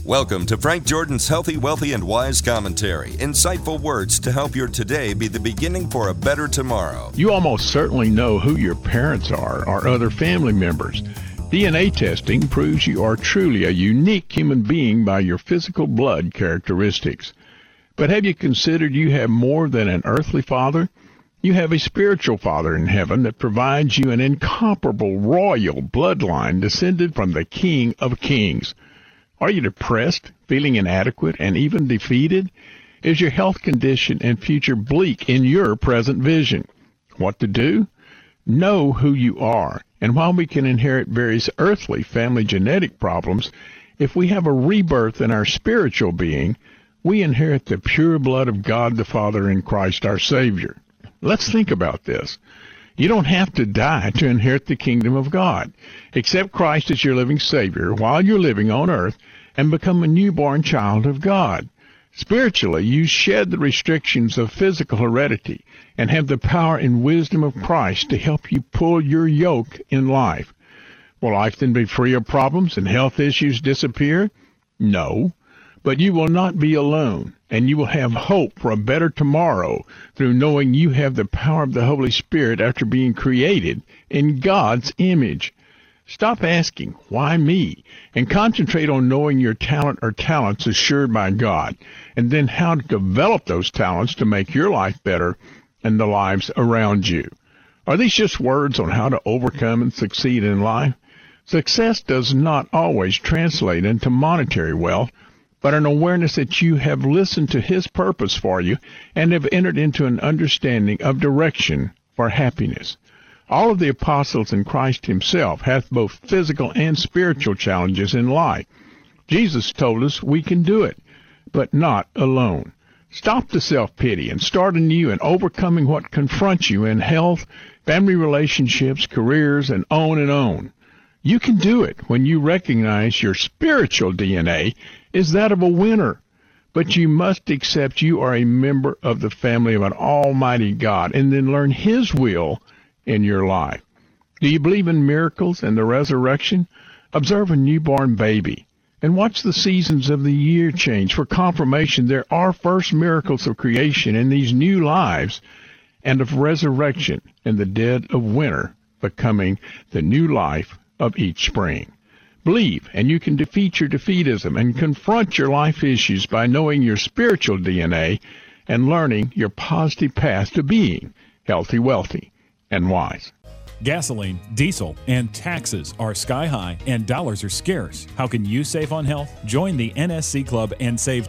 Welcome to Frank Jordan's Healthy, Wealthy, and Wise Commentary. Insightful words to help your today be the beginning for a better tomorrow. You almost certainly know who your parents are or other family members. DNA testing proves you are truly a unique human being by your physical blood characteristics. But have you considered you have more than an earthly father? You have a spiritual Father in heaven that provides you an incomparable royal bloodline descended from the King of Kings. Are you depressed, feeling inadequate, and even defeated? Is your health condition and future bleak in your present vision? What to do? Know who you are. And while we can inherit various earthly family genetic problems, if we have a rebirth in our spiritual being, we inherit the pure blood of God the Father in Christ our Savior. Let's think about this. You don't have to die to inherit the kingdom of God. Accept Christ as your living Savior while you're living on earth and become a newborn child of God. Spiritually, you shed the restrictions of physical heredity and have the power and wisdom of Christ to help you pull your yoke in life. Will life then be free of problems and health issues disappear? No. But you will not be alone, and you will have hope for a better tomorrow through knowing you have the power of the Holy Spirit after being created in God's image. Stop asking, why me? And concentrate on knowing your talent or talents assured by God, and then how to develop those talents to make your life better and the lives around you. Are these just words on how to overcome and succeed in life? Success does not always translate into monetary wealth, but an awareness that you have listened to His purpose for you and have entered into an understanding of direction for happiness. All of the apostles and Christ Himself hath both physical and spiritual challenges in life. Jesus told us we can do it, but not alone. Stop the self-pity and start anew in overcoming what confronts you in health, family relationships, careers, and on. You can do it when you recognize your spiritual DNA is that of a winner. But you must accept you are a member of the family of an almighty God and then learn His will in your life. Do you believe in miracles and the resurrection? Observe a newborn baby and watch the seasons of the year change for confirmation there are first miracles of creation in these new lives and of resurrection in the dead of winter becoming the new life of each spring. Believe, and you can defeat your defeatism and confront your life issues by knowing your spiritual DNA and learning your positive path to being healthy, wealthy, and wise. Gasoline, diesel, and taxes are sky high and dollars are scarce. How can you save on health? Join the NSC Club and save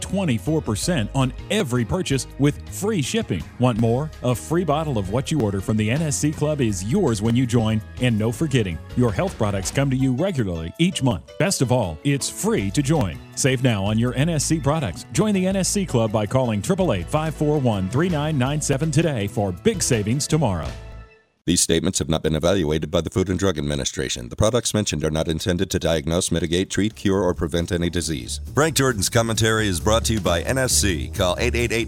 24% on every purchase with free shipping. Want more? A free bottle of what you order from the NSC Club is yours when you join. And no forgetting, your health products come to you regularly each month. Best of all, it's free to join. Save now on your NSC products. Join the NSC Club by calling 888-541-3997 today for big savings tomorrow. These statements have not been evaluated by the Food and Drug Administration. The products mentioned are not intended to diagnose, mitigate, treat, cure, or prevent any disease. Frank Jordan's commentary is brought to you by NSC. Call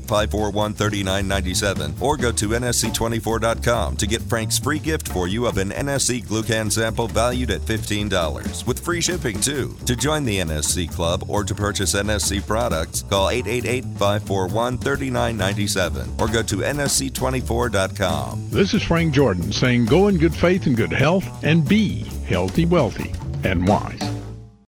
888-541-3997 or go to nsc24.com to get Frank's free gift for you of an NSC Glucan sample valued at $15 with free shipping too. To join the NSC Club or to purchase NSC products, call 888-541-3997 or go to nsc24.com. This is Frank Jordan saying go in good faith and good health and be healthy, wealthy, and wise.